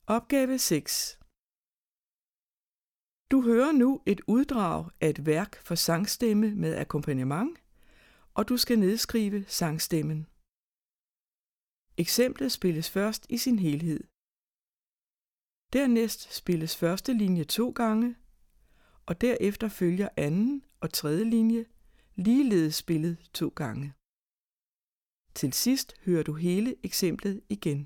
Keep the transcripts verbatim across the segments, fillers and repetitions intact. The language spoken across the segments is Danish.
Opgave seks. Du hører nu et uddrag af et værk for sangstemme med akkompagnement, og du skal nedskrive sangstemmen. Eksemplet spilles først i sin helhed. Dernæst spilles første linje to gange, og derefter følger anden og tredje linje, ligeledes spillet to gange. Til sidst hører du hele eksemplet igen.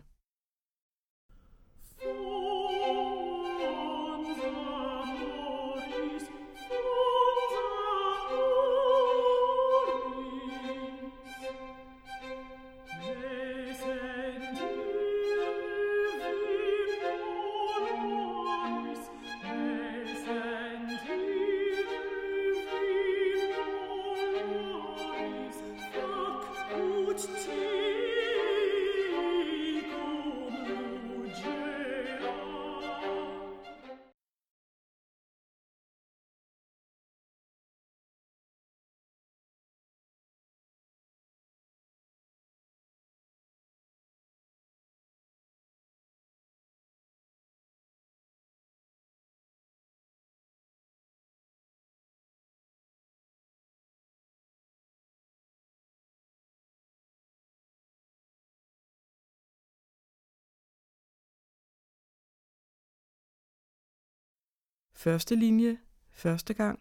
Første linje, første gang.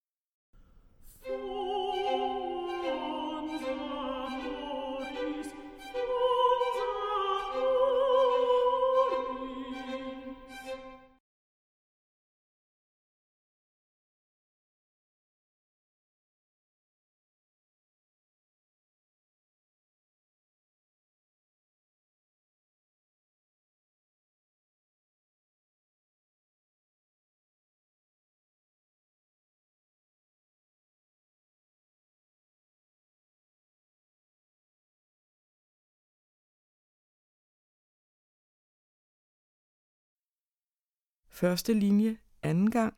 Første linje, anden gang.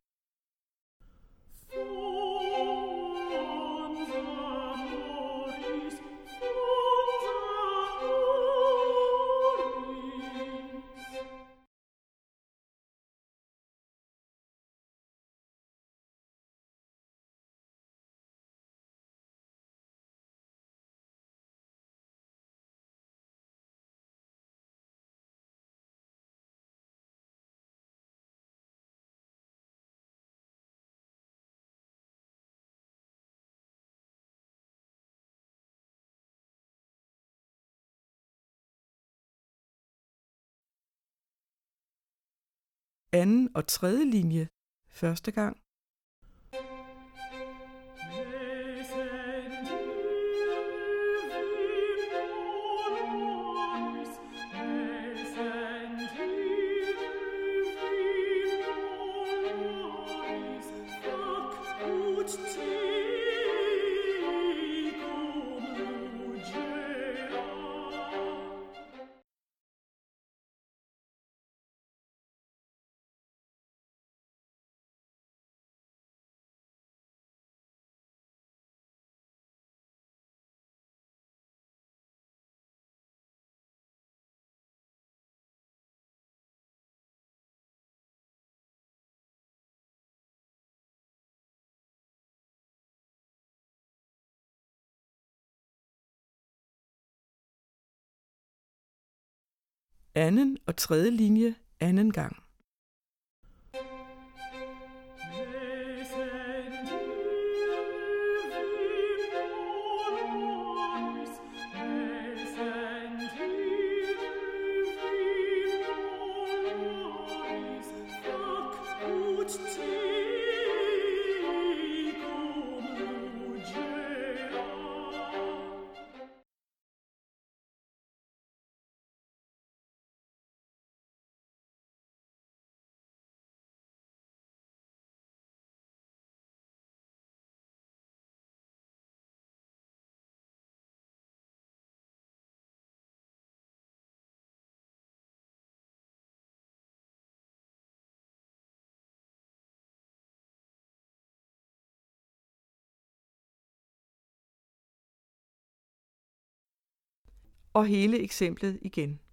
Anden og tredje linje, første gang. Anden og tredje linje, anden gang. Og hele eksemplet igen.